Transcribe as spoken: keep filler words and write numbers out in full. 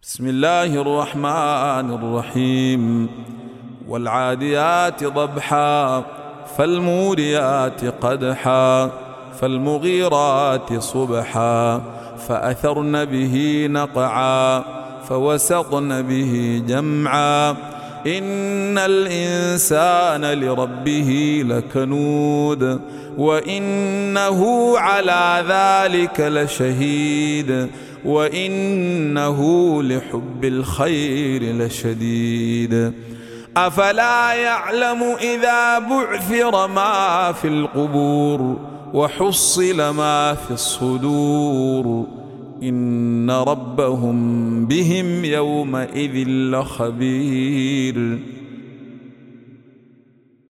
بسم الله الرحمن الرحيم. والعاديات ضبحا فالموريات قدحا فالمغيرات صبحا فأثرن به نقعا فوسطن به جمعا إن الإنسان لربه لكنود وإنه على ذلك لشهيد وإنه لحب الخير لشديد. أفلا يعلم إذا بعثر ما في القبور وحصل ما في الصدور إن ربهم بهم يومئذ لخبير.